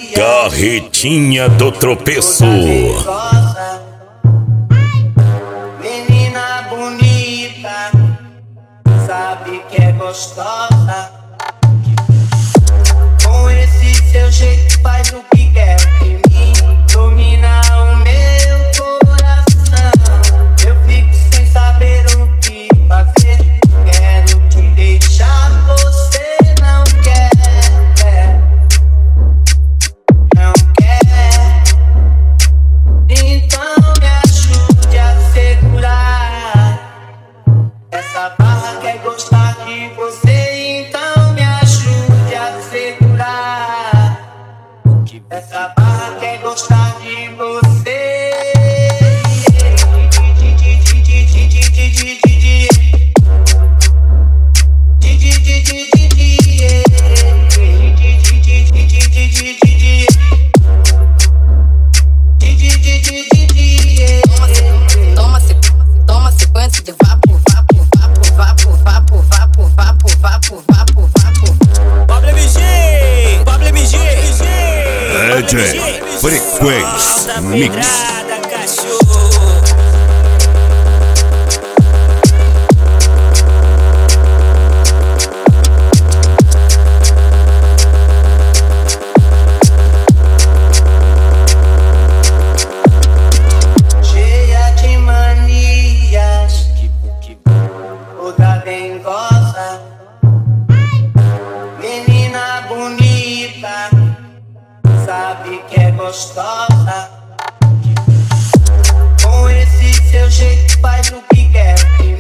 Carretinha do tropeço. Menina bonita, sabe que é gostosa. Com esse seu jeito faz o que quer de mim, domina o meu coração. Eu fico sem saber o que fazer. Quero te deixar, você não quer. Não quer. Então me ajude a segurar. Essa barra quer gostar de você, então me ajude a segurar. Essa barra quer gostar de você. Toma sequência de vapo, vapo, vapo, vapo, vapo, vapo, vapo, vapo, vapo, vapo. Pablo MG, Pablo MG, DJ Frequência Mix. Cheia de manias, toda dengosa. Menina bonita, sabe que é gostosa. Com esse seu jeito faz o que quer de mim.